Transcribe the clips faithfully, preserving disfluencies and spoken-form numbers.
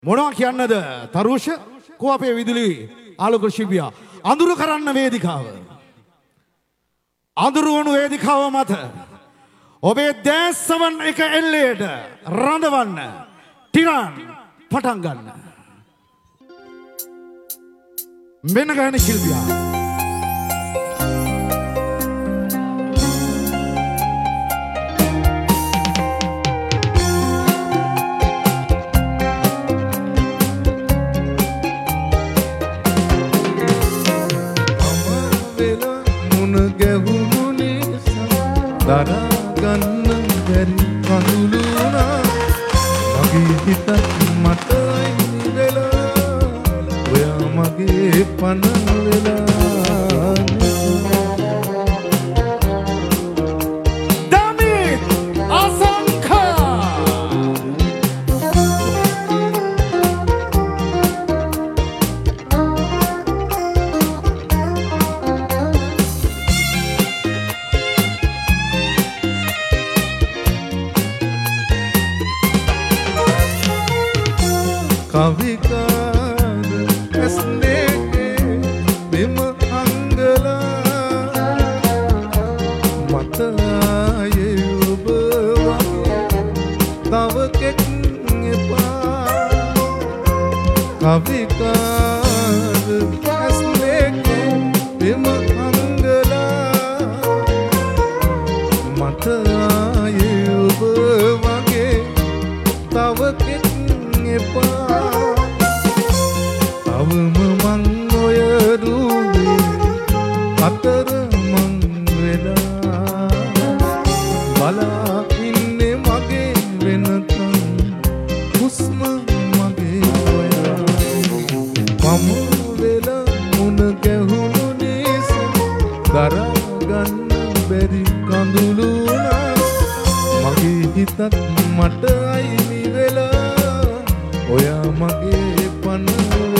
මොනවා කියන්නද තරුෂ කෝ අපේ විදුලි ආලෝක ශිල්පියා අඳුරු කරන්න වේදිකාව අඳුරු වුණු වේදිකාව මත ඔබේ දැස්සවන් එක එල්ලේට රඳවන්න ටිරන් පටන් ගන්න මෙන්න ගහන ශිල්පියා දරා ගන්න බැරි කඳුළුනා මගේ හිතත් මට අයිති වෙලා ඔයා මගේ පණ වෙලා දමිත් අසංඛා කවිකාර ඇස්නේගේ මෙම අංගලා මත ආයේ ඔබ වගේ තව කෙක් එපා කවිකාර ඇස්නේගේ මෙම අංගලා මත ආයේ ඔබ වගේ තව කෙක් එපා තවම මං ඔය දුවේ අතර මං වෙලා බලා ඉන්නේ මගේ වෙනතන් හුස්ම මගේ ඔයා මම වෙලා මුණ ගැහුණු නිසා දරා ගන්න බැරි කඳුළුනා මගේ හිතත් මට අයිති වෙලා ඔයා මගේ පණ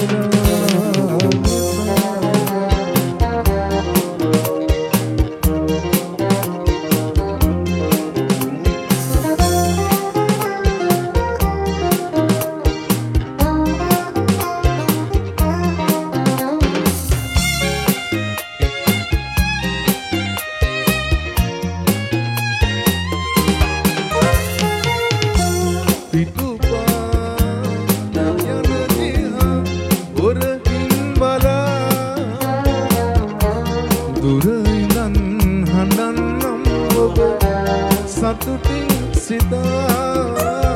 සතුටින් සිතා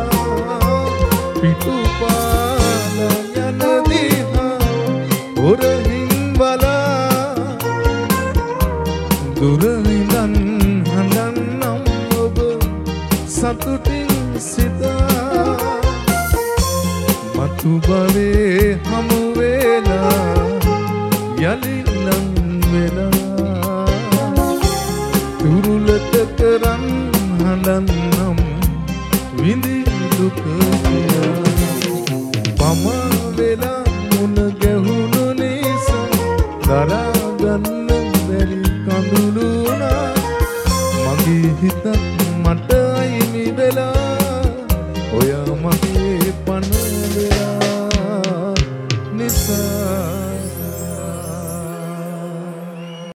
පිටුපාල යන දිහා හොරහින් බලා දුර ඉඳන් හඬන්නම් ඔබ සතුටින් සිතා මතු බවේ හමු වෙලා යලි ලං වෙලා තුරුලට කරන් හඬන්නම් විඳි දුක පම වෙලා මුණ ගැහුණු නිසා දරා ගන්න බැරි කඳුළුනා මගේ හිතත්